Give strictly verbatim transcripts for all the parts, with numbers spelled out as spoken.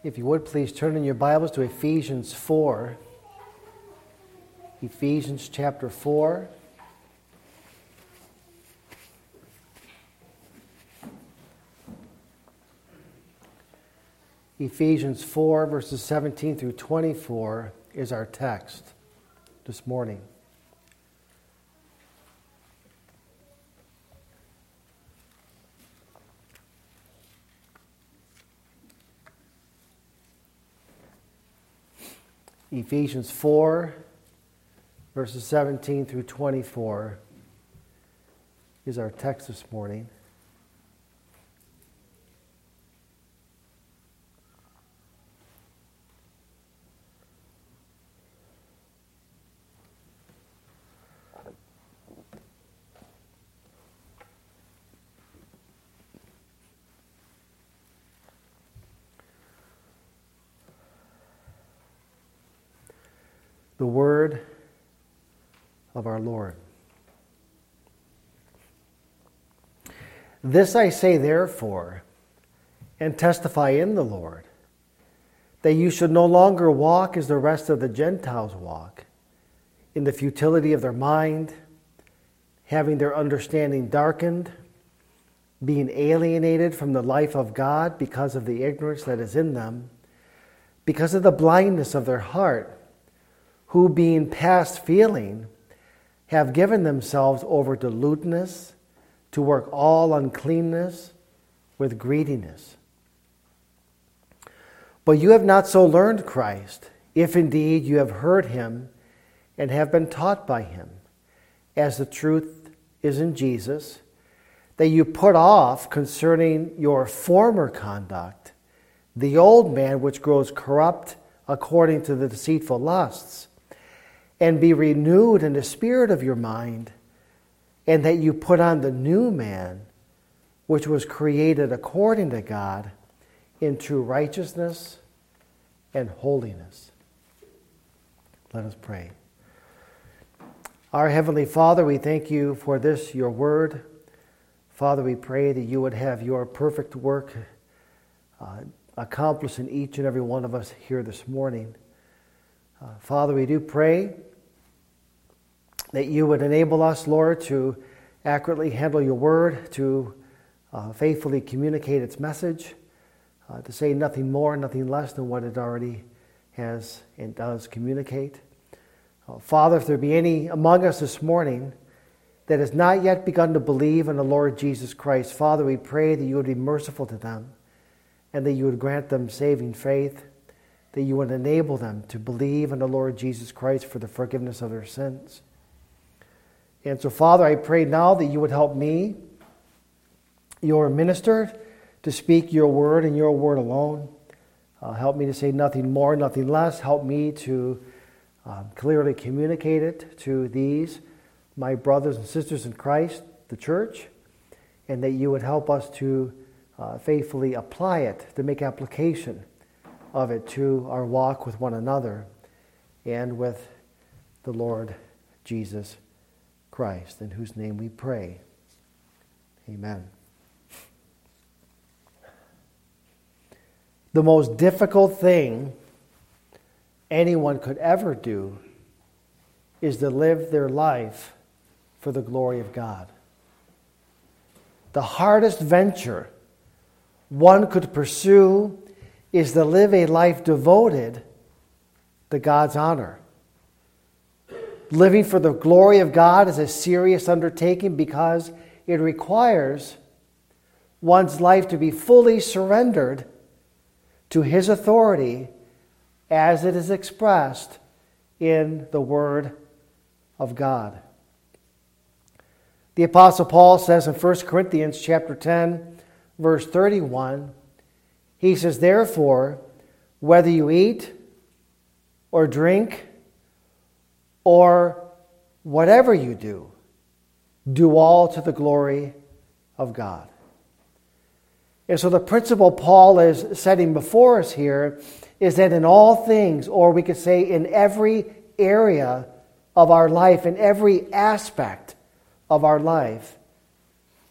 If you would, please turn in your Bibles to Ephesians four. Ephesians chapter four. Ephesians four, verses seventeen through twenty-four is our text this morning. Ephesians four, verses seventeen through twenty-four is our text this morning. The word of our Lord. This I say therefore, and testify in the Lord, that you should no longer walk as the rest of the Gentiles walk, in the futility of their mind, having their understanding darkened, being alienated from the life of God because of the ignorance that is in them, because of the blindness of their heart, who being past feeling, have given themselves over to lewdness, to work all uncleanness with greediness. But you have not so learned Christ, if indeed you have heard him and have been taught by him, as the truth is in Jesus, that you put off concerning your former conduct the old man which grows corrupt according to the deceitful lusts, and be renewed in the spirit of your mind, and that you put on the new man, which was created according to God, in true righteousness and holiness. Let us pray. Our Heavenly Father, we thank you for this, your word. Father, we pray that you would have your perfect work uh, accomplished in each and every one of us here this morning. Uh, Father, we do pray that you would enable us, Lord, to accurately handle your word, to uh, faithfully communicate its message, uh, to say nothing more, nothing less than what it already has and does communicate. Uh, Father, if there be any among us this morning that has not yet begun to believe in the Lord Jesus Christ, Father, we pray that you would be merciful to them and that you would grant them saving faith, that you would enable them to believe in the Lord Jesus Christ for the forgiveness of their sins. And so, Father, I pray now that you would help me, your minister, to speak your word and your word alone. Uh, help me to say nothing more, nothing less. Help me to um, clearly communicate it to these, my brothers and sisters in Christ, the church, and that you would help us to uh, faithfully apply it, to make application of it to our walk with one another and with the Lord Jesus Christ, in whose name we pray. Amen. The most difficult thing anyone could ever do is to live their life for the glory of God. The hardest venture one could pursue is to live a life devoted to God's honor. Living for the glory of God is a serious undertaking because it requires one's life to be fully surrendered to his authority as it is expressed in the Word of God. The Apostle Paul says in First Corinthians chapter ten, verse thirty-one, he says, therefore, whether you eat or drink or whatever you do, do all to the glory of God. And so the principle Paul is setting before us here is that in all things, or we could say in every area of our life, in every aspect of our life,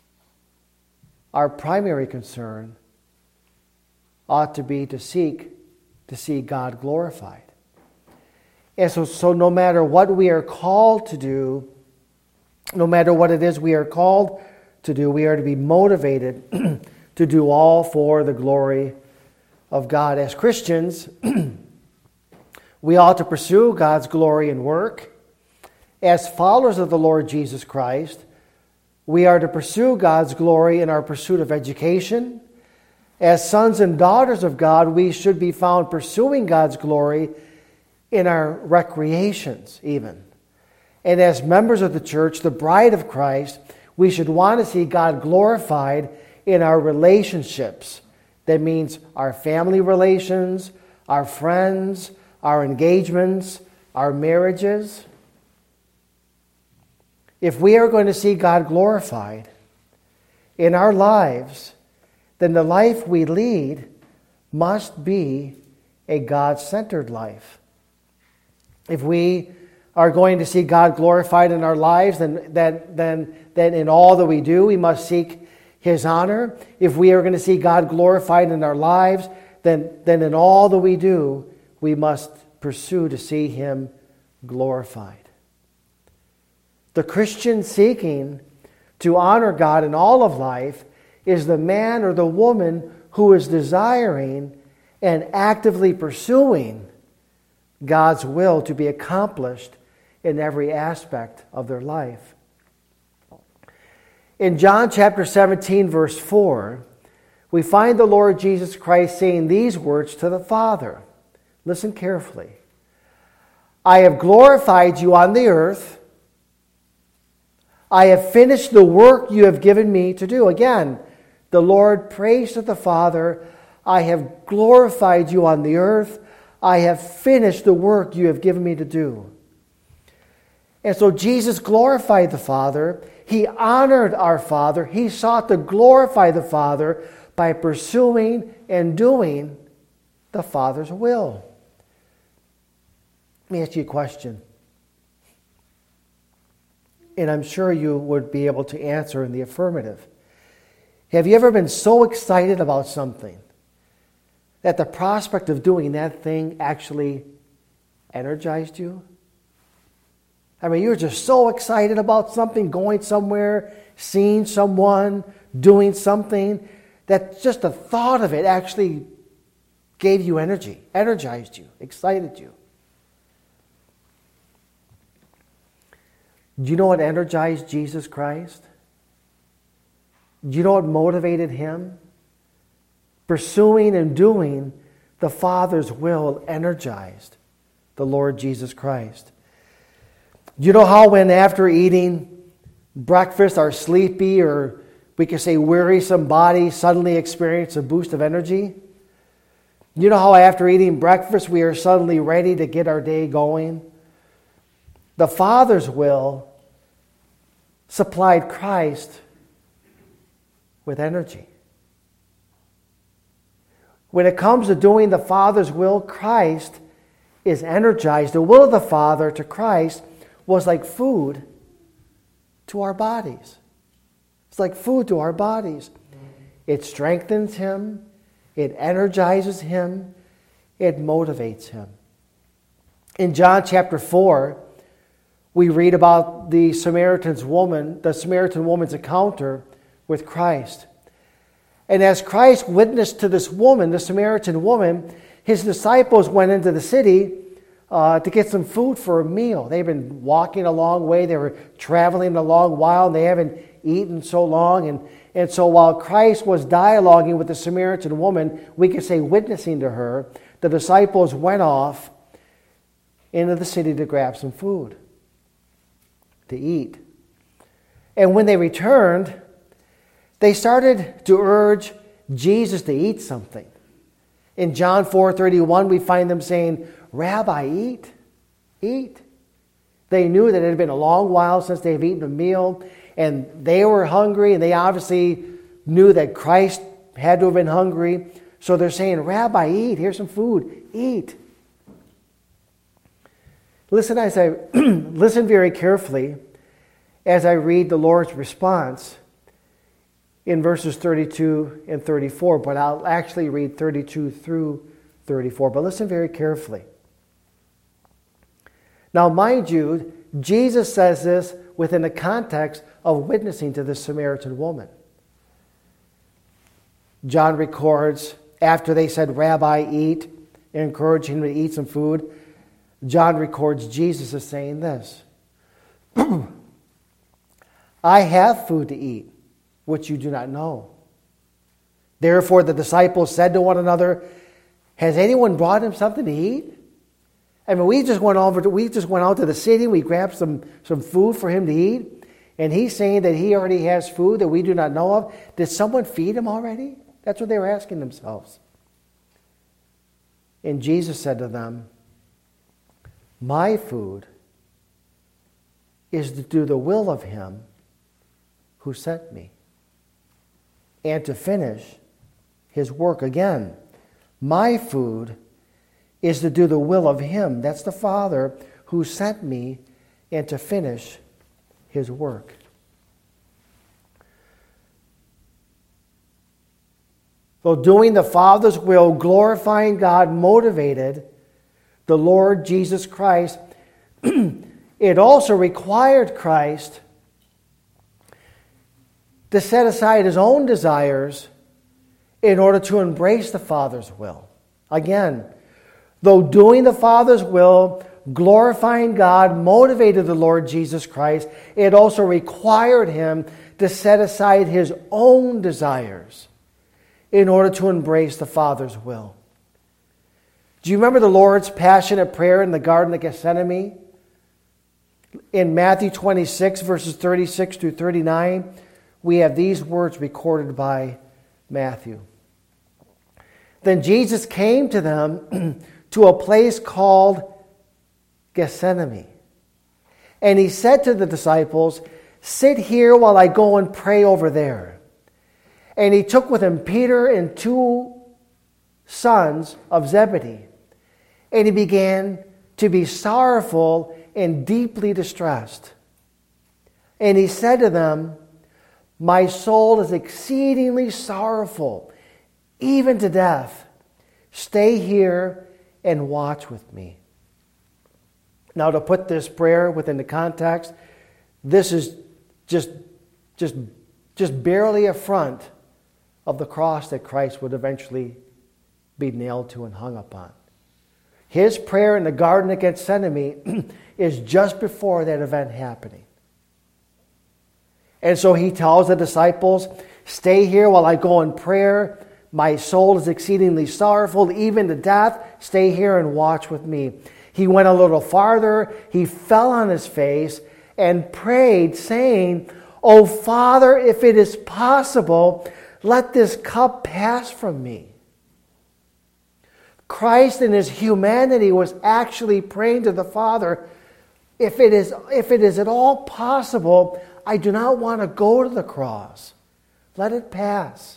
our primary concern ought to be to seek to see God glorified. And so, so no matter what we are called to do, no matter what it is we are called to do, we are to be motivated to do all for the glory of God. As Christians, we ought to pursue God's glory and work. As followers of the Lord Jesus Christ, we are to pursue God's glory in our pursuit of education. As sons and daughters of God, we should be found pursuing God's glory in our recreations even. And as members of the church, the bride of Christ, we should want to see God glorified in our relationships. That means our family relations, our friends, our engagements, our marriages. If we are going to see God glorified in our lives, then the life we lead must be a God-centered life. If we are going to see God glorified in our lives, then, then, then, then in all that we do, we must seek His honor. If we are going to see God glorified in our lives, then, then in all that we do, we must pursue to see Him glorified. The Christian seeking to honor God in all of life is the man or the woman who is desiring and actively pursuing God's will to be accomplished in every aspect of their life. In John chapter seventeen, verse four, we find the Lord Jesus Christ saying these words to the Father. Listen carefully. I have glorified you on the earth. I have finished the work you have given me to do. Again, the Lord prays to the Father, I have glorified you on the earth. I have finished the work you have given me to do. And so Jesus glorified the Father. He honored our Father. He sought to glorify the Father by pursuing and doing the Father's will. Let me ask you a question. And I'm sure you would be able to answer in the affirmative. Have you ever been so excited about something that the prospect of doing that thing actually energized you? I mean, you were just so excited about something, going somewhere, seeing someone, doing something, that just the thought of it actually gave you energy, energized you, excited you. Do you know what energized Jesus Christ? Do you know what motivated Him? Pursuing and doing the Father's will energized the Lord Jesus Christ. Do you know how when after eating breakfast our sleepy or we could say wearisome body suddenly experience a boost of energy? You know how after eating breakfast we are suddenly ready to get our day going? The Father's will supplied Christ with energy. When it comes to doing the Father's will, Christ is energized. The will of the Father to Christ was like food to our bodies. It's like food to our bodies. It strengthens Him. It energizes Him. It motivates Him. In John chapter four, we read about the Samaritan's woman, the Samaritan woman's encounter with Christ. And as Christ witnessed to this woman, the Samaritan woman, His disciples went into the city uh, to get some food for a meal. They've been walking a long way. They were traveling a long while, and they haven't eaten so long. And, and so while Christ was dialoguing with the Samaritan woman, we could say witnessing to her, the disciples went off into the city to grab some food to eat. And when they returned, they started to urge Jesus to eat something. In John four thirty-one, we find them saying, Rabbi, eat, eat. They knew that it had been a long while since they've eaten a meal, and they were hungry, and they obviously knew that Christ had to have been hungry. So they're saying, Rabbi, eat, here's some food, eat. Listen as I listen very carefully as I read the Lord's response in verses thirty-two and thirty-four, but I'll actually read thirty-two through thirty-four. But listen very carefully. Now, mind you, Jesus says this within the context of witnessing to the Samaritan woman. John records, after they said, Rabbi, eat, and encouraged him to eat some food, John records Jesus as saying this, I have food to eat, which you do not know. Therefore the disciples said to one another, has anyone brought him something to eat? I mean, we just went over to, we just went out to the city, we grabbed some, some food for him to eat, and he's saying that he already has food that we do not know of. Did someone feed him already? That's what they were asking themselves. And Jesus said to them, my food is to do the will of him who sent me, and to finish his work. Again, my food is to do the will of him, that's the Father, who sent me, and to finish his work. Though doing the Father's will, glorifying God, motivated the Lord Jesus Christ, it also required Christ to set aside his own desires in order to embrace the Father's will. Again, though doing the Father's will, glorifying God, motivated the Lord Jesus Christ, it also required him to set aside his own desires in order to embrace the Father's will. Do you remember the Lord's passionate prayer in the Garden of Gethsemane? In Matthew twenty-six, verses thirty-six through thirty-nine, we have these words recorded by Matthew. Then Jesus came to them to a place called Gethsemane. And he said to the disciples, sit here while I go and pray over there. And he took with him Peter and two sons of Zebedee. And he began to be sorrowful and deeply distressed. And he said to them, my soul is exceedingly sorrowful, even to death. Stay here and watch with me. Now, to put this prayer within the context, this is just, just, just barely a front of the cross that Christ would eventually be nailed to and hung upon. His prayer in the Garden of Gethsemane is just before that event happening. And so he tells the disciples, stay here while I go in prayer. My soul is exceedingly sorrowful, even to death. Stay here and watch with me. He went a little farther. He fell on his face and prayed, saying, O Father, if it is possible, let this cup pass from me. Christ in his humanity was actually praying to the Father, if it is, if it is at all possible, I do not want to go to the cross. Let it pass.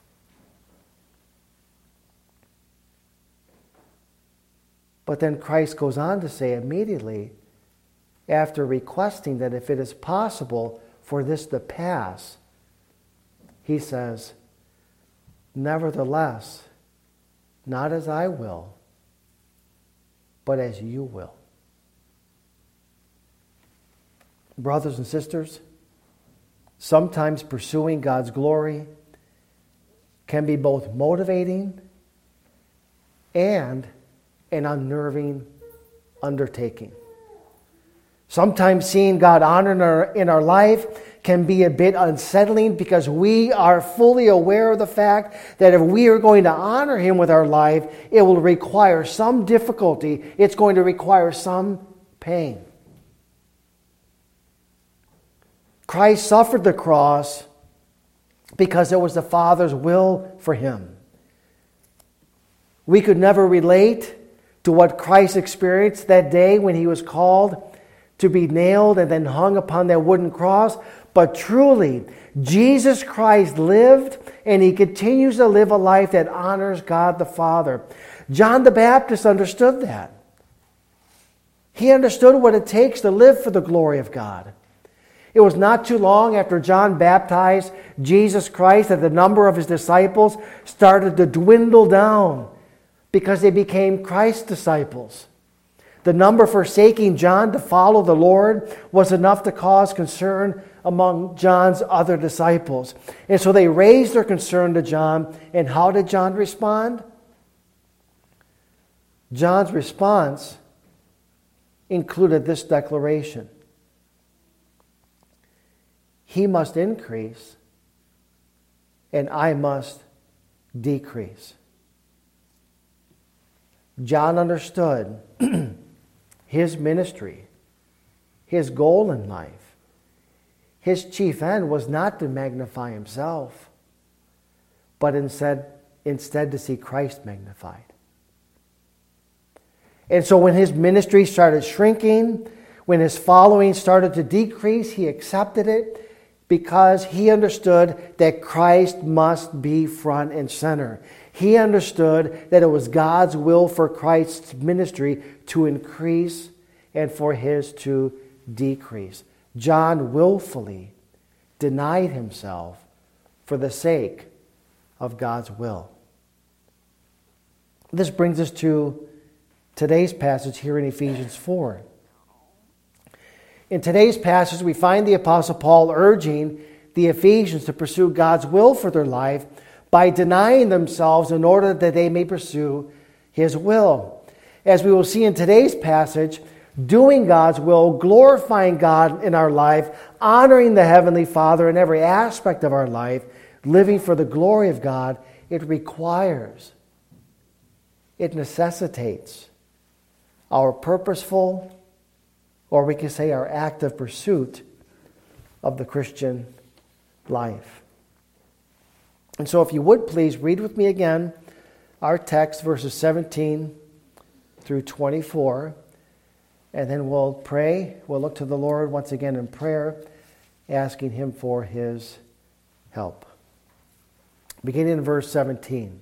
But then Christ goes on to say immediately, after requesting that if it is possible for this to pass, he says, nevertheless, not as I will, but as you will. Brothers and sisters, sometimes pursuing God's glory can be both motivating and an unnerving undertaking. Sometimes seeing God honored in our, in our life can be a bit unsettling because we are fully aware of the fact that if we are going to honor Him with our life, it will require some difficulty. It's going to require some pain. Christ suffered the cross because it was the Father's will for Him. We could never relate to what Christ experienced that day when He was called to be nailed and then hung upon that wooden cross. But truly, Jesus Christ lived and He continues to live a life that honors God the Father. John the Baptist understood that. He understood what it takes to live for the glory of God. It was not too long after John baptized Jesus Christ that the number of his disciples started to dwindle down because they became Christ's disciples. The number forsaking John to follow the Lord was enough to cause concern among John's other disciples. And so they raised their concern to John. And how did John respond? John's response included this declaration: he must increase and I must decrease. John understood his ministry, his goal in life, his chief end was not to magnify himself, but instead, instead to see Christ magnified. And so when his ministry started shrinking, when his following started to decrease, he accepted it because he understood that Christ must be front and center. He understood that it was God's will for Christ's ministry to increase and for his to decrease. John willfully denied himself for the sake of God's will. This brings us to today's passage here in Ephesians four. In today's passage, we find the Apostle Paul urging the Ephesians to pursue God's will for their life by denying themselves in order that they may pursue his will. As we will see in today's passage, doing God's will, glorifying God in our life, honoring the Heavenly Father in every aspect of our life, living for the glory of God, it requires, it necessitates our purposeful, or we can say our active pursuit of the Christian life. And so if you would please read with me again our text, verses seventeen through twenty-four, and then we'll pray. We'll look to the Lord once again in prayer, asking him for his help. Beginning in verse seventeen.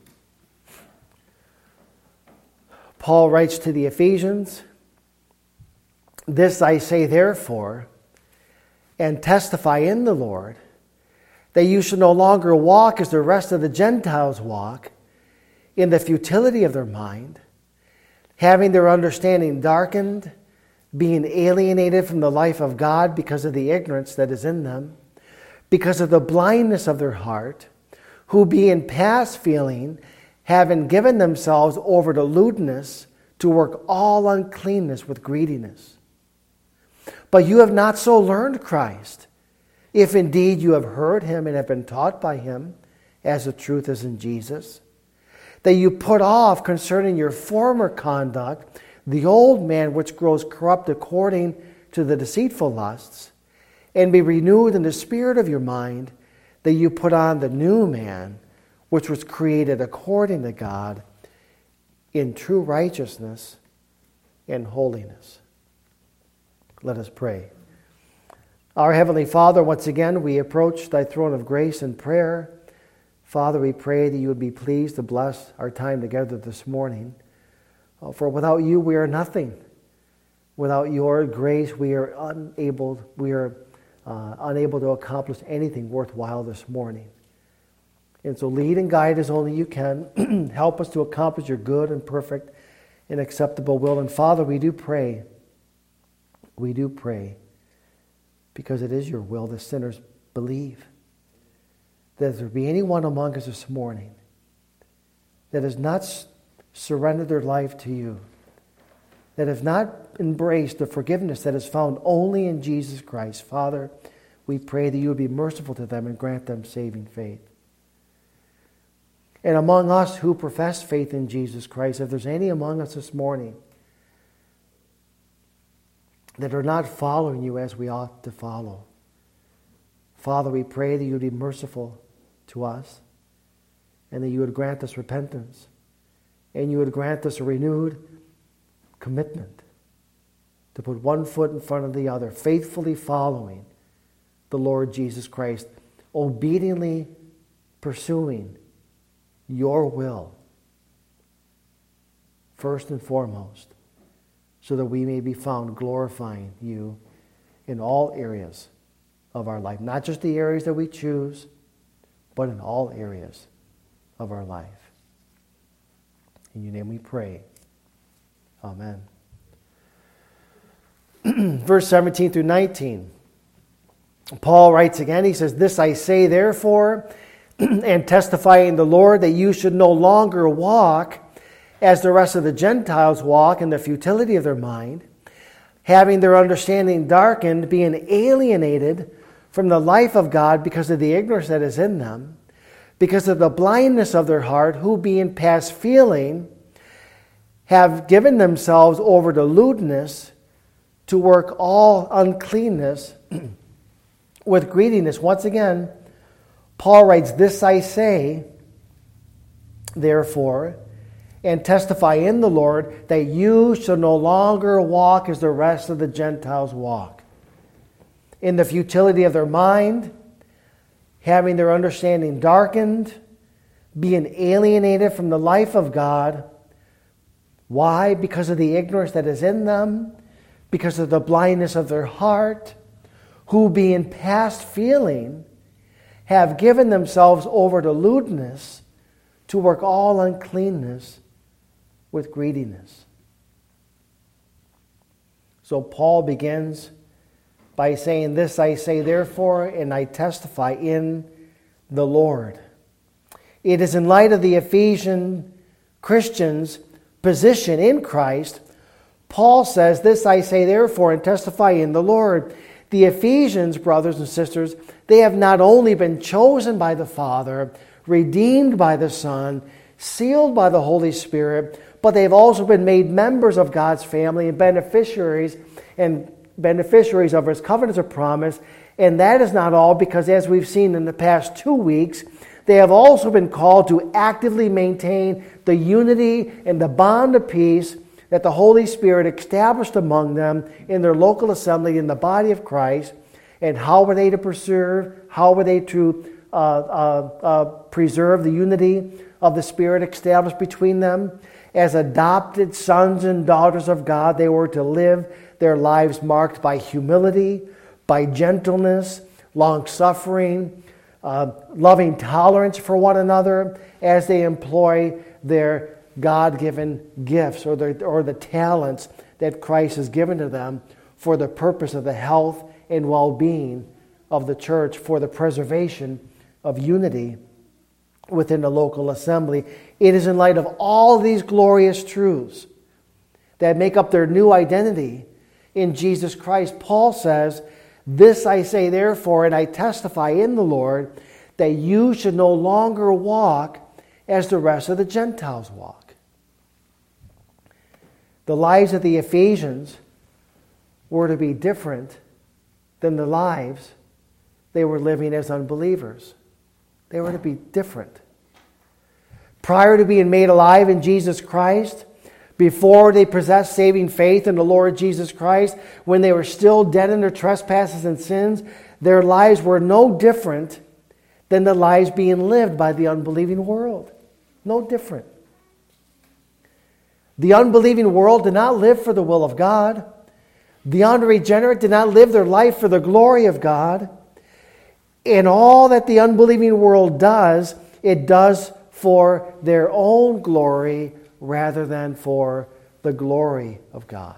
Paul writes to the Ephesians, "This I say therefore, and testify in the Lord, that you should no longer walk as the rest of the Gentiles walk, in the futility of their mind, having their understanding darkened, being alienated from the life of God because of the ignorance that is in them, because of the blindness of their heart, who being past feeling, having given themselves over to lewdness, to work all uncleanness with greediness. But you have not so learned Christ, if indeed you have heard him and have been taught by him, as the truth is in Jesus, that you put off concerning your former conduct the old man which grows corrupt according to the deceitful lusts, and be renewed in the spirit of your mind, that you put on the new man, which was created according to God, in true righteousness and holiness." Let us pray. Our Heavenly Father, once again, we approach thy throne of grace in prayer. Father, we pray that you would be pleased to bless our time together this morning. For without you, we are nothing. Without your grace, we are unable, we are uh, unable to accomplish anything worthwhile this morning. And so lead and guide as only you can. Help us to accomplish your good and perfect and acceptable will. And Father, we do pray, we do pray, because it is your will that sinners believe, that if there be anyone among us this morning that has not surrendered their life to you, that have not embraced the forgiveness that is found only in Jesus Christ, Father, we pray that you would be merciful to them and grant them saving faith. And among us who profess faith in Jesus Christ, if there's any among us this morning that are not following you as we ought to follow, Father, we pray that you would be merciful to us and that you would grant us repentance and you would grant us a renewed commitment to put one foot in front of the other, faithfully following the Lord Jesus Christ, obediently pursuing your will first and foremost, so that we may be found glorifying you in all areas of our life. Not just the areas that we choose, but in all areas of our life. In your name we pray. Amen. Verse seventeen through nineteen. Paul writes again, he says, "This I say therefore, and testify in the Lord, that you should no longer walk as the rest of the Gentiles walk in the futility of their mind, having their understanding darkened, being alienated from the life of God because of the ignorance that is in them, because of the blindness of their heart, who being past feeling, have given themselves over to lewdness, to work all uncleanness with greediness." Once again, Paul writes, "This I say, therefore, and testify in the Lord, that you shall no longer walk as the rest of the Gentiles walk, in the futility of their mind, having their understanding darkened, being alienated from the life of God." Why? Because of the ignorance that is in them, because of the blindness of their heart, who being past feeling, have given themselves over to lewdness, to work all uncleanness with greediness. So Paul begins by saying, "This I say therefore, and I testify in the Lord." It is in light of the Ephesian Christians' position in Christ, Paul says, "This I say therefore, and testify in the Lord." The Ephesians, brothers and sisters, they have not only been chosen by the Father, redeemed by the Son, sealed by the Holy Spirit, but they've also been made members of God's family and beneficiaries and beneficiaries of His covenants of promise. And that is not all, because as we've seen in the past two weeks, they have also been called to actively maintain the unity and the bond of peace that the Holy Spirit established among them in their local assembly in the body of Christ. And how were they to preserve, how were they to uh, uh, uh, preserve the unity of the Spirit established between them? As adopted sons and daughters of God, they were to live their lives marked by humility, by gentleness, long-suffering, uh, loving tolerance for one another, as they employ their God-given gifts or the, or the talents that Christ has given to them for the purpose of the health and well-being of the church, for the preservation of unity within the local assembly. It is in light of all these glorious truths that make up their new identity in Jesus Christ. Paul says, "This I say therefore, and I testify in the Lord, that you should no longer walk as the rest of the Gentiles walk." The lives of the Ephesians were to be different than the lives they were living as unbelievers. They were to be different. Prior to being made alive in Jesus Christ, before they possessed saving faith in the Lord Jesus Christ, when they were still dead in their trespasses and sins, their lives were no different than the lives being lived by the unbelieving world. No different. The unbelieving world did not live for the will of God. The unregenerate did not live their life for the glory of God. And all that the unbelieving world does, it does for their own glory rather than for the glory of God.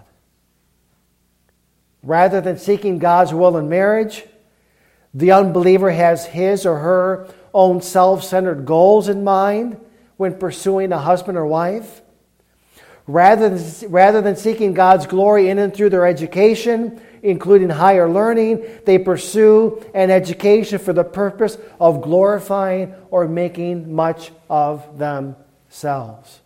Rather than seeking God's will in marriage, the unbeliever has his or her own self-centered goals in mind when pursuing a husband or wife. Rather than, rather than seeking God's glory in and through their education, including higher learning, they pursue an education for the purpose of glorifying or making much of themselves.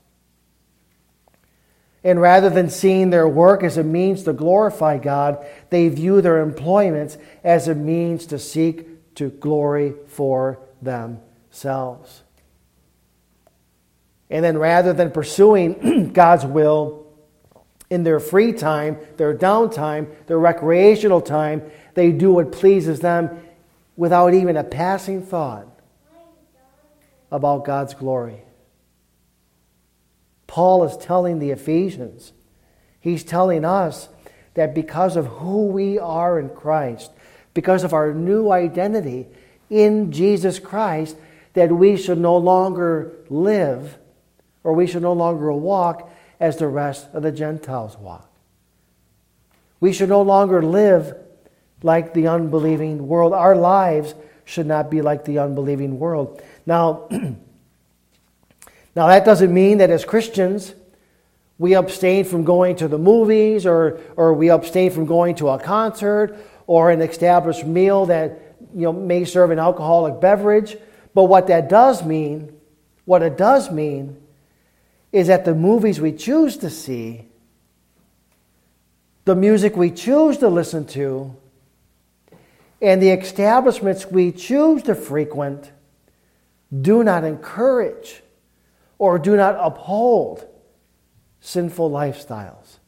And rather than seeing their work as a means to glorify God, they view their employments as a means to seek to glory for themselves. And then rather than pursuing God's will in their free time, their downtime, their recreational time, they do what pleases them without even a passing thought about God's glory. Paul is telling the Ephesians, he's telling us that because of who we are in Christ, because of our new identity in Jesus Christ, that we should no longer live or we should no longer walk as the rest of the Gentiles walk. We should no longer live like the unbelieving world. Our lives should not be like the unbelieving world. Now, now that doesn't mean that as Christians we abstain from going to the movies, or or we abstain from going to a concert or an established meal that, you know, may serve an alcoholic beverage. But what that does mean, what it does mean, is that the movies we choose to see, the music we choose to listen to, and the establishments we choose to frequent do not encourage or do not uphold sinful lifestyles.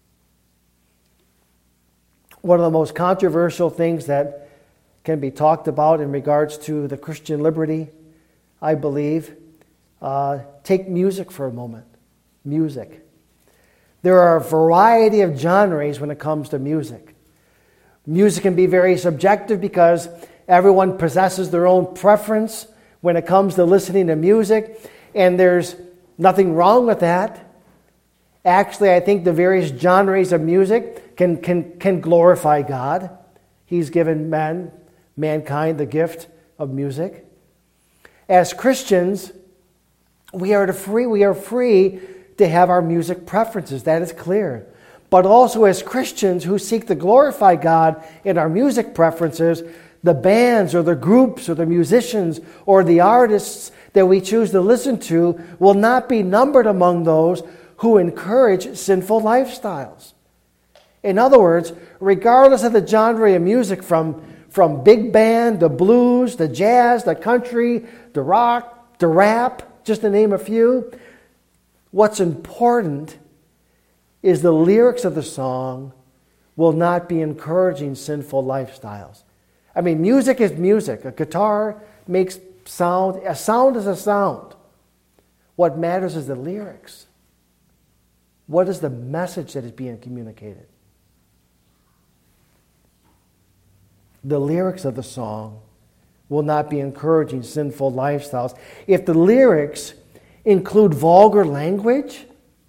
One of the most controversial things that can be talked about in regards to the Christian liberty, I believe, uh, take music for a moment. Music. There are a variety of genres when it comes to music. Music can be very subjective because everyone possesses their own preference when it comes to listening to music, and there's nothing wrong with that. Actually, I think the various genres of music can, can, can glorify God. He's given man, mankind the gift of music. As Christians, we are to free, we are free to have our music preferences. That is clear. But also as Christians who seek to glorify God in our music preferences, the bands or the groups or the musicians or the artists that we choose to listen to will not be numbered among those who encourage sinful lifestyles. In other words, regardless of the genre of music, from, from big band, the blues, the jazz, the country, the rock, the rap, just to name a few, what's important is the lyrics of the song will not be encouraging sinful lifestyles. I mean, music is music. A guitar makes sound. A sound is a sound. What matters is the lyrics. What is the message that is being communicated? The lyrics of the song will not be encouraging sinful lifestyles. If the lyrics include vulgar language,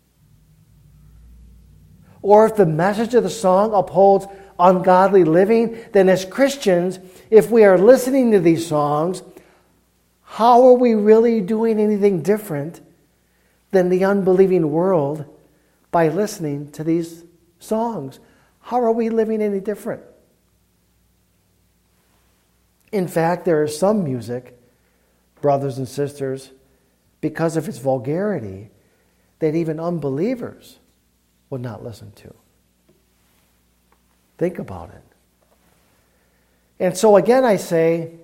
or if the message of the song upholds ungodly living, then as Christians, if we are listening to these songs, how are we really doing anything different than the unbelieving world by listening to these songs? How are we living any different? In fact, there is some music, brothers and sisters, because of its vulgarity, that even unbelievers would not listen to. Think about it. And so again I say,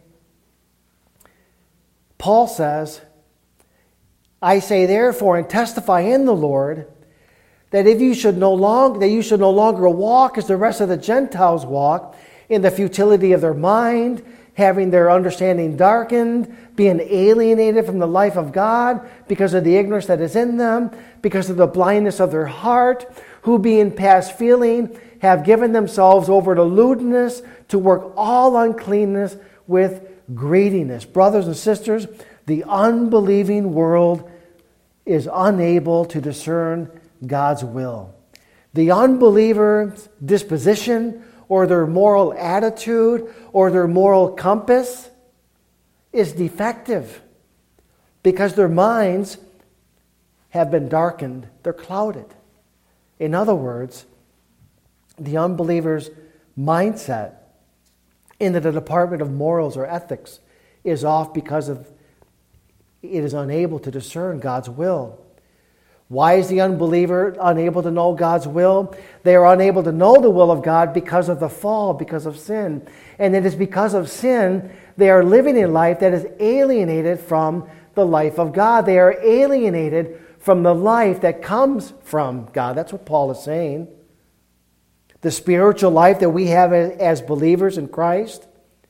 Paul says, I say therefore and testify in the Lord that if you should no longer that you should no longer walk as the rest of the Gentiles walk, in the futility of their mind, having their understanding darkened, being alienated from the life of God because of the ignorance that is in them, because of the blindness of their heart, who being past feeling have given themselves over to lewdness, to work all uncleanness with greediness. Brothers and sisters, the unbelieving world is unable to discern God's will. The unbeliever's disposition or their moral attitude or their moral compass is defective because their minds have been darkened. They're clouded. In other words, the unbeliever's mindset in the department of morals or ethics is off because of it is unable to discern God's will. Why is the unbeliever unable to know God's will? They are unable to know the will of God because of the fall, because of sin. And it is because of sin they are living a life that is alienated from the life of God. They are alienated from the life that comes from God. That's what Paul is saying. The spiritual life that we have as believers in Christ,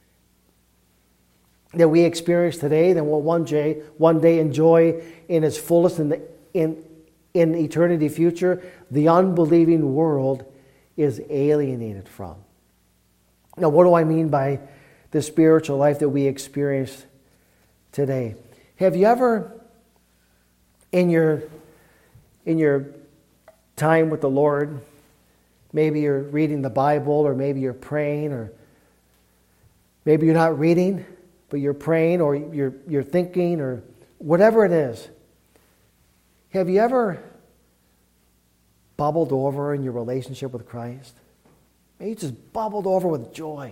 that we experience today, then will one day, one day enjoy in its fullest in the in in eternity future, the unbelieving world is alienated from. Now, what do I mean by the spiritual life that we experience today? Have you ever, in your in your time with the Lord, maybe you're reading the Bible, or maybe you're praying, or maybe you're not reading, but you're praying, or you're you're thinking, or whatever it is. Have you ever bubbled over in your relationship with Christ? Maybe you just bubbled over with joy.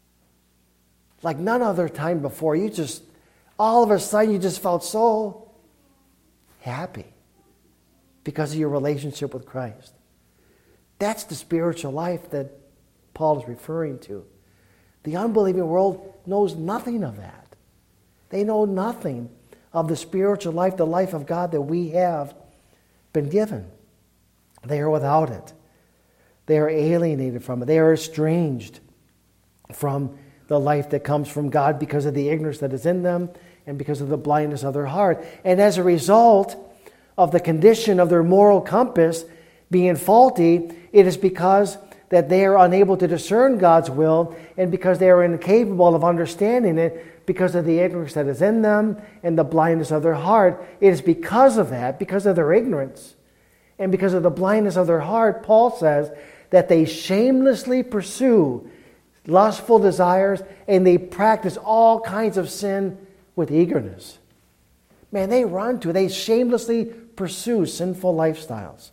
Like none other time before. You just, all of a sudden, you just felt so happy because of your relationship with Christ. That's the spiritual life that Paul is referring to. The unbelieving world knows nothing of that. They know nothing of the spiritual life, the life of God that we have been given. They are without it. They are alienated from it. They are estranged from the life that comes from God because of the ignorance that is in them and because of the blindness of their heart. And as a result of the condition of their moral compass being faulty, it is because that they are unable to discern God's will, and because they are incapable of understanding it because of the ignorance that is in them and the blindness of their heart. It is because of that, because of their ignorance, and because of the blindness of their heart, Paul says that they shamelessly pursue lustful desires and they practice all kinds of sin with eagerness. Man, they run to, they shamelessly pursue sinful lifestyles.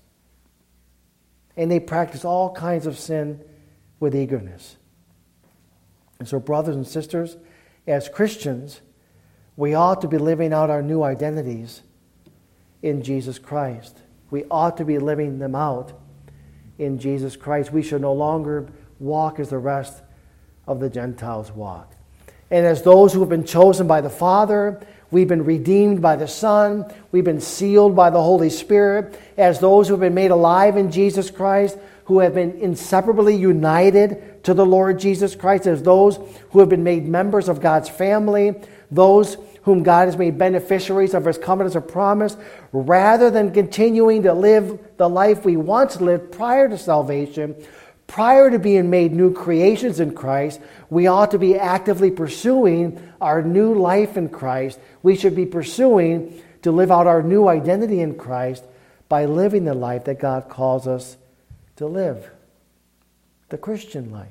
And they practice all kinds of sin with eagerness. And so, brothers and sisters, as Christians, we ought to be living out our new identities in Jesus Christ. We ought to be living them out in Jesus Christ. We should no longer walk as the rest of the Gentiles walk. And as those who have been chosen by the Father, we've been redeemed by the Son, we've been sealed by the Holy Spirit, as those who have been made alive in Jesus Christ, who have been inseparably united to the Lord Jesus Christ, as those who have been made members of God's family, those whom God has made beneficiaries of His covenants of promise, rather than continuing to live the life we once lived prior to salvation, prior to being made new creations in Christ, we ought to be actively pursuing our new life in Christ. We should be pursuing to live out our new identity in Christ by living the life that God calls us to live, the Christian life.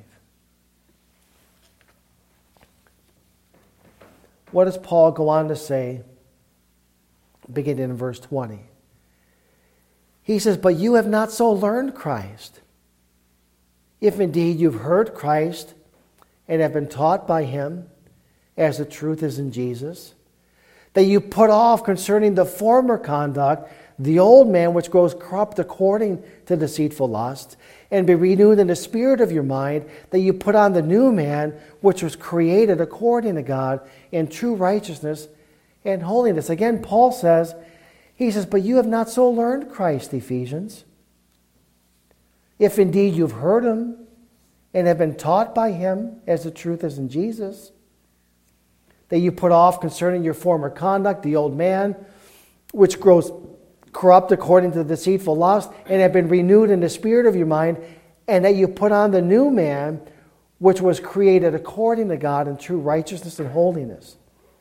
What does Paul go on to say, beginning in verse twenty? He says, "But you have not so learned Christ. If indeed you've heard Christ and have been taught by Him, as the truth is in Jesus, that you put off concerning the former conduct the old man which grows corrupt according to deceitful lusts, and be renewed in the spirit of your mind, that you put on the new man which was created according to God in true righteousness and holiness." Again, Paul says, he says, "But you have not so learned Christ, Ephesians. If indeed you've heard Him and have been taught by Him, as the truth is in Jesus, that you put off concerning your former conduct the old man, which grows corrupt according to the deceitful lust, and have been renewed in the spirit of your mind, and that you put on the new man, which was created according to God in true righteousness and holiness."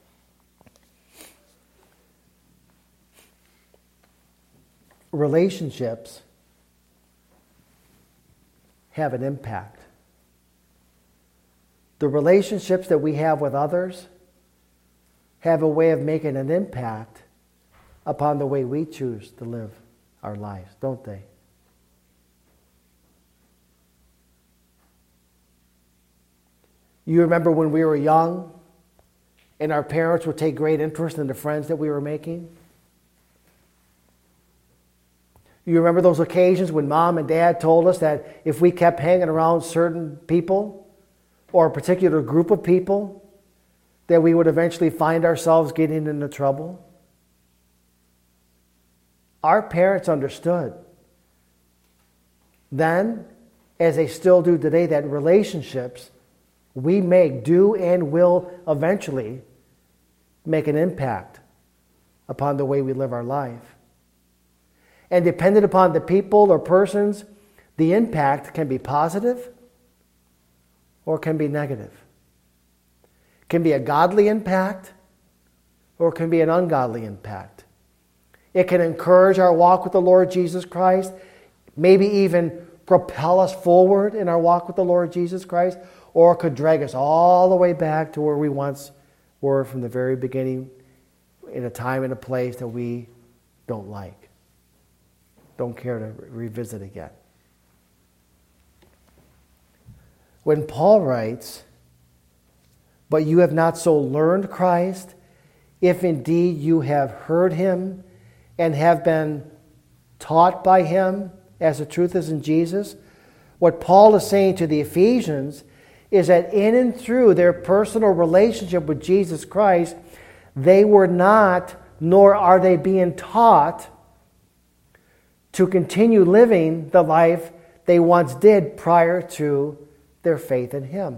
Relationships have an impact. The relationships that we have with others have a way of making an impact upon the way we choose to live our lives, don't they? You remember when we were young and our parents would take great interest in the friends that we were making? You remember those occasions when mom and dad told us that if we kept hanging around certain people or a particular group of people, that we would eventually find ourselves getting into trouble? Our parents understood then, as they still do today, that relationships we make do and will eventually make an impact upon the way we live our life. And dependent upon the people or persons, the impact can be positive or can be negative. It can be a godly impact or it can be an ungodly impact. It can encourage our walk with the Lord Jesus Christ, maybe even propel us forward in our walk with the Lord Jesus Christ, or it could drag us all the way back to where we once were from the very beginning, in a time and a place that we don't like, don't care to revisit again. When Paul writes, "But you have not so learned Christ, if indeed you have heard him and have been taught by him, as the truth is in Jesus," what Paul is saying to the Ephesians is that in and through their personal relationship with Jesus Christ, they were not, nor are they being taught to continue living the life they once did prior to their faith in him.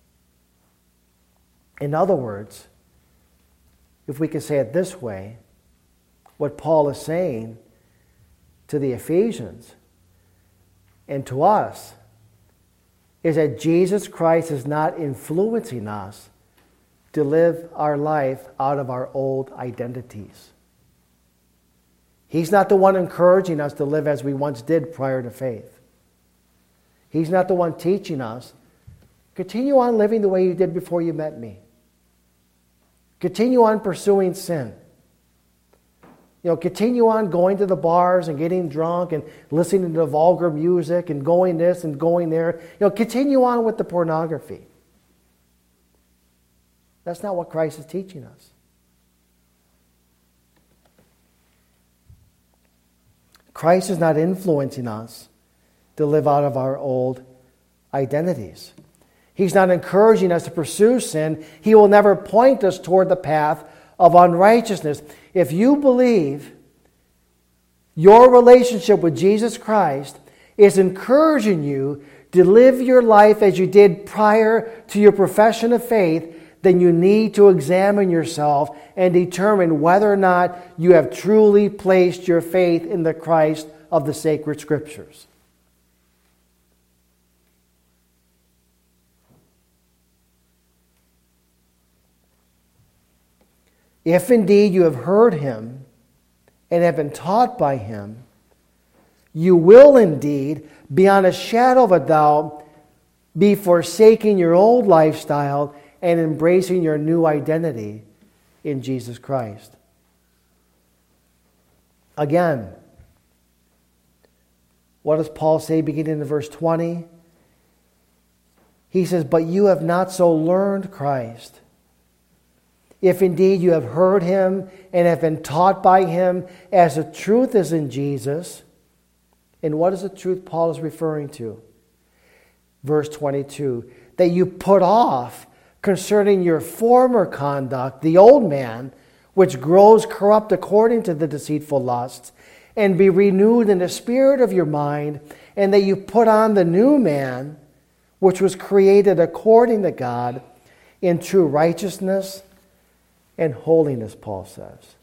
In other words, if we could say it this way, what Paul is saying to the Ephesians and to us is that Jesus Christ is not influencing us to live our life out of our old identities. He's not the one encouraging us to live as we once did prior to faith. He's not the one teaching us, continue on living the way you did before you met me. Continue on pursuing sin. You know, continue on going to the bars and getting drunk and listening to vulgar music and going this and going there. You know, continue on with the pornography. That's not what Christ is teaching us. Christ is not influencing us to live out of our old identities. He's not encouraging us to pursue sin. He will never point us toward the path of unrighteousness. If you believe your relationship with Jesus Christ is encouraging you to live your life as you did prior to your profession of faith, then you need to examine yourself and determine whether or not you have truly placed your faith in the Christ of the sacred Scriptures. If indeed you have heard him and have been taught by him, you will indeed, beyond a shadow of a doubt, be forsaking your old lifestyle and embracing your new identity in Jesus Christ. Again, what does Paul say beginning in verse twenty? He says, "But you have not so learned Christ. If indeed you have heard him and have been taught by him, as the truth is in Jesus." And what is the truth Paul is referring to? Verse twenty-two, "That you put off concerning your former conduct the old man, which grows corrupt according to the deceitful lusts, and be renewed in the spirit of your mind, and that you put on the new man, which was created according to God, in true righteousness and holiness," Paul says.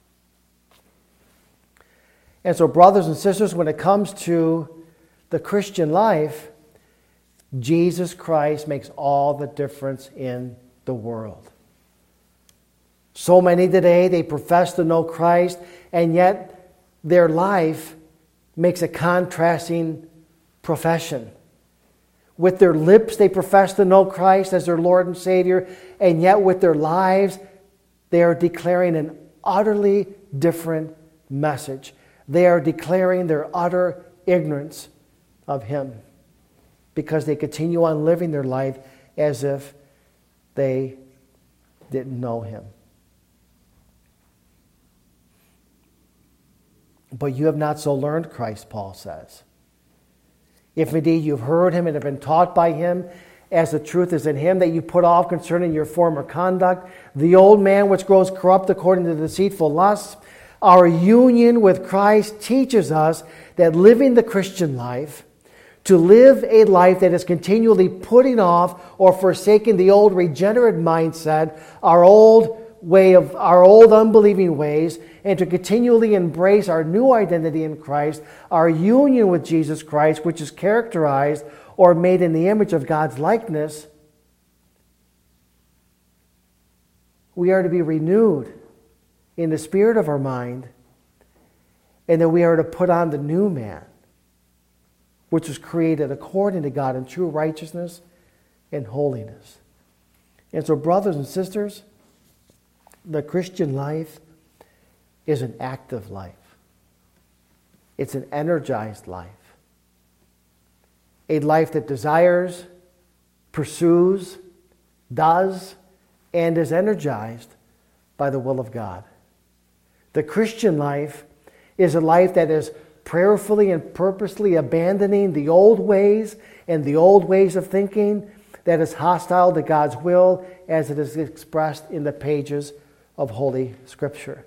And so, brothers and sisters, when it comes to the Christian life, Jesus Christ makes all the difference in the world. So many today, they profess to know Christ, and yet their life makes a contrasting profession. With their lips, they profess to know Christ as their Lord and Savior, and yet with their lives, they are declaring an utterly different message. They are declaring their utter ignorance of him because they continue on living their life as if they didn't know him. But you have not so learned Christ, Paul says. If indeed you've heard him and have been taught by him, as the truth is in him, that you put off concerning your former conduct the old man which grows corrupt according to deceitful lusts. Our union with Christ teaches us that living the Christian life, to live a life that is continually putting off or forsaking the old regenerate mindset, our old way of our old unbelieving ways, and to continually embrace our new identity in Christ, our union with Jesus Christ, which is characterized or made in the image of God's likeness, we are to be renewed in the spirit of our mind and that we are to put on the new man, which was created according to God in true righteousness and holiness. And so, brothers and sisters, the Christian life is an active life. It's an energized life. A life that desires, pursues, does, and is energized by the will of God. The Christian life is a life that is prayerfully and purposely abandoning the old ways and the old ways of thinking that is hostile to God's will as it is expressed in the pages of Holy Scripture.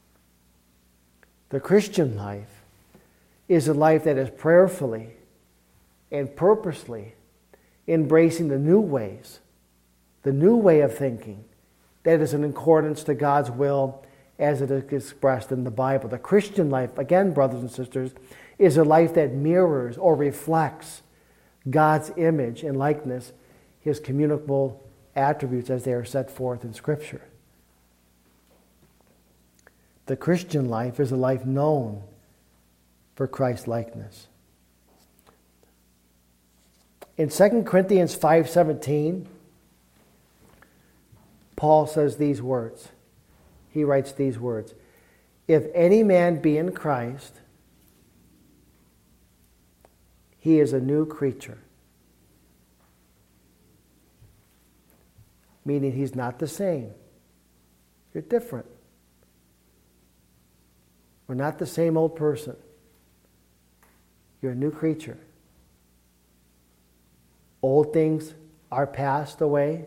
The Christian life is a life that is prayerfully and purposely embracing the new ways, the new way of thinking that is in accordance to God's will as it is expressed in the Bible. The Christian life, again, brothers and sisters, is a life that mirrors or reflects God's image and likeness, His communicable attributes as they are set forth in Scripture. The Christian life is a life known for Christ's likeness. In Second Corinthians five seventeen, Paul says these words. He writes these words. If any man be in Christ, he is a new creature. Meaning he's not the same. You're different. We're not the same old person. You're a new creature. Old things are passed away.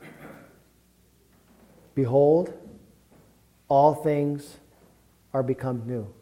Behold, all things are become new.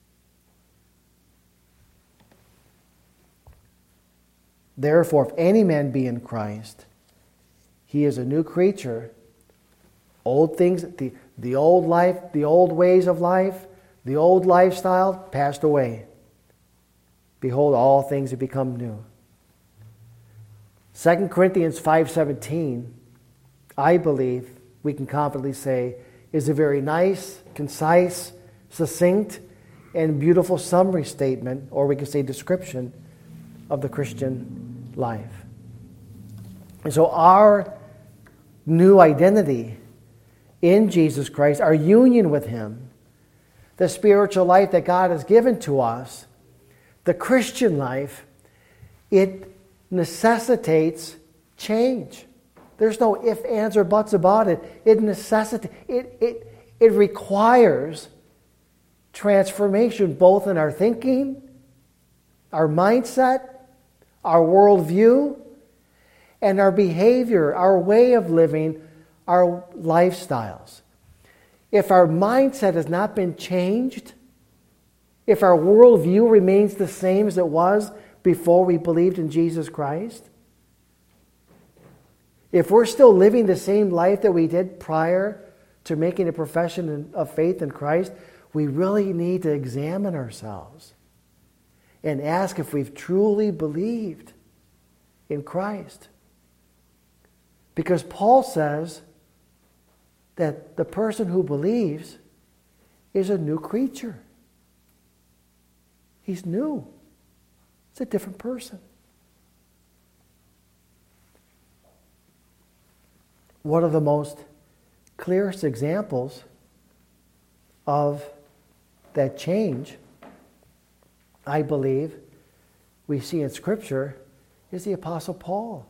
Therefore, if any man be in Christ, he is a new creature. Old things, the, the old life, the old ways of life, the old lifestyle passed away. Behold, all things have become new. Second Corinthians five seventeen, I believe we can confidently say, is a very nice, concise, succinct, and beautiful summary statement, or we could say description, of the Christian life. And so our new identity in Jesus Christ, our union with Him, the spiritual life that God has given to us, the Christian life, it necessitates change. There's no ifs, ands, or buts about it. It necessitates, it, it, it requires transformation both in our thinking, our mindset, our worldview, and our behavior, our way of living, our lifestyles. If our mindset has not been changed, if our worldview remains the same as it was before we believed in Jesus Christ, if we're still living the same life that we did prior to making a profession of faith in Christ, we really need to examine ourselves and ask if we've truly believed in Christ. Because Paul says that the person who believes is a new creature. He's new. It's a different person. One of the most clearest examples of that change, I believe, we see in Scripture is the Apostle Paul.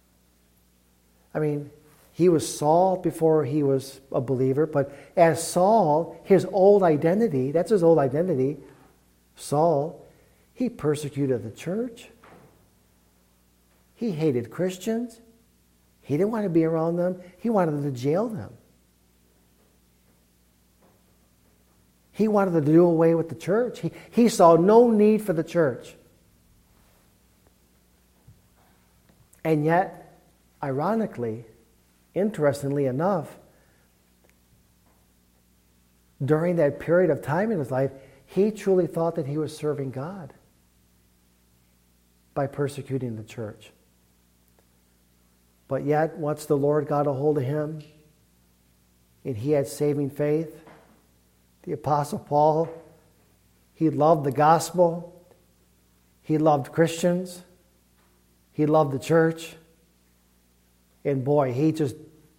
I mean, he was Saul before he was a believer, but as Saul, his old identity, that's his old identity, Saul, he persecuted the church. He hated Christians. He didn't want to be around them. He wanted to jail them. He wanted to do away with the church. He, he saw no need for the church. And yet, ironically, interestingly enough, during that period of time in his life, he truly thought that he was serving God by persecuting the church. But yet, once the Lord got a hold of him, and he had saving faith, the Apostle Paul, He loved the gospel. He loved Christians. He loved the church. And boy, he just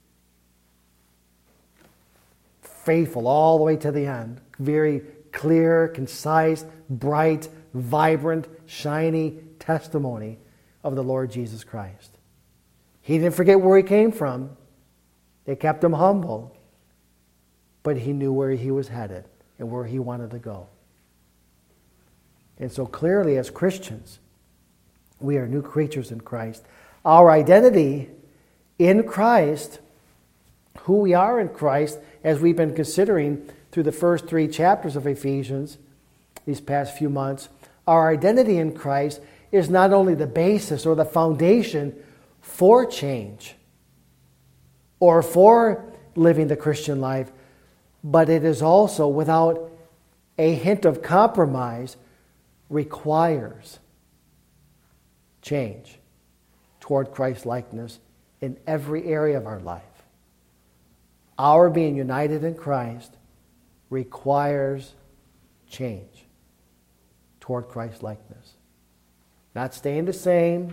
faithful all the way to the end. Very clear, concise, bright, vibrant, shiny testimony of the Lord Jesus Christ. He didn't forget where he came from. They kept him humble. But he knew where he was headed and where he wanted to go. And so clearly as Christians, we are new creatures in Christ. Our identity in Christ, who we are in Christ, as we've been considering through the first three chapters of Ephesians these past few months, our identity in Christ is not only the basis or the foundation for change or for living the Christian life, but it is also, without a hint of compromise, requires change toward Christ-likeness in every area of our life. Our being united in Christ requires change toward Christ-likeness. Not staying the same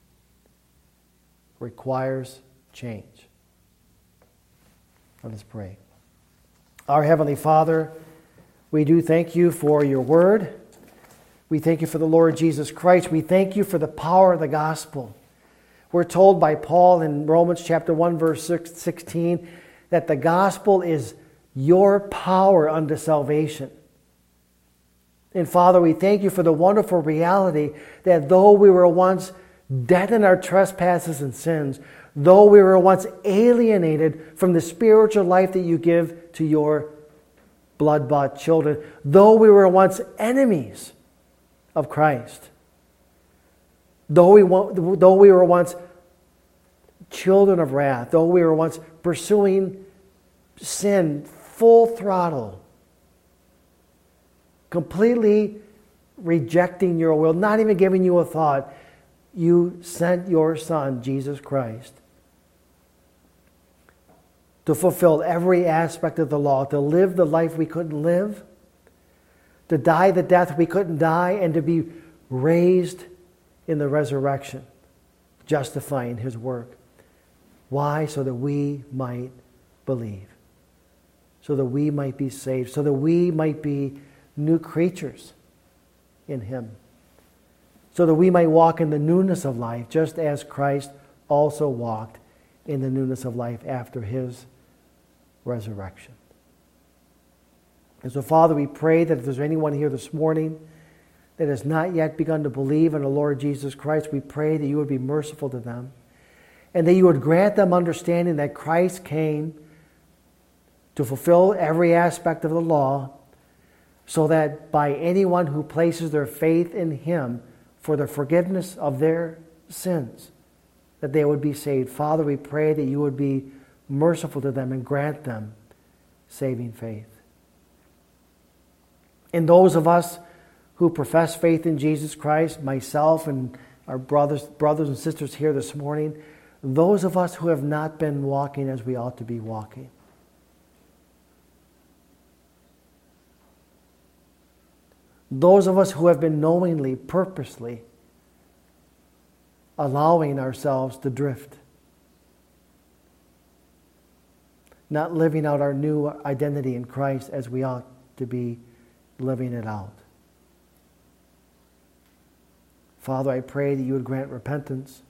requires change. Let us pray. Our Heavenly Father, we do thank you for your word. We thank you for the Lord Jesus Christ. We thank you for the power of the gospel. We're told by Paul in Romans chapter one, verse sixteen, that the gospel is your power unto salvation. And Father, we thank you for the wonderful reality that though we were once dead in our trespasses and sins, though we were once alienated from the spiritual life that you give to your blood-bought children, though we were once enemies of Christ, though we, though we were once children of wrath, though we were once pursuing sin full throttle, completely rejecting your will, not even giving you a thought, you sent your Son, Jesus Christ, to fulfill every aspect of the law, to live the life we couldn't live, to die the death we couldn't die, and to be raised in the resurrection, justifying his work. Why? So that we might believe, so that we might be saved, so that we might be new creatures in him, so that we might walk in the newness of life, just as Christ also walked in the newness of life after his resurrection. And so, Father, we pray that if there's anyone here this morning that has not yet begun to believe in the Lord Jesus Christ, we pray that you would be merciful to them and that you would grant them understanding that Christ came to fulfill every aspect of the law, so that by anyone who places their faith in him for the forgiveness of their sins, that they would be saved. Father, we pray that you would be merciful to them and grant them saving faith. And those of us who profess faith in Jesus Christ, myself and our brothers, brothers and sisters here this morning, those of us who have not been walking as we ought to be walking, those of us who have been knowingly, purposely allowing ourselves to drift, not living out our new identity in Christ as we ought to be living it out. Father, I pray that you would grant repentance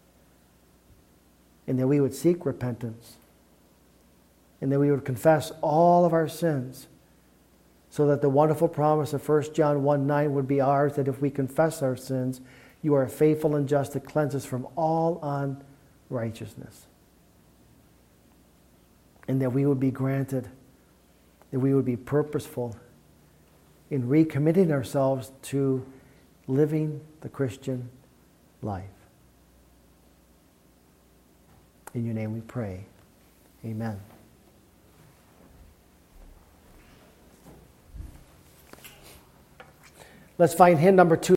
and that we would seek repentance and that we would confess all of our sins, so that the wonderful promise of First John one nine would be ours, that if we confess our sins, you are faithful and just to cleanse us from all unrighteousness. And that we would be granted, that we would be purposeful in recommitting ourselves to living the Christian life. In your name we pray. Amen. Let's find hymn number two.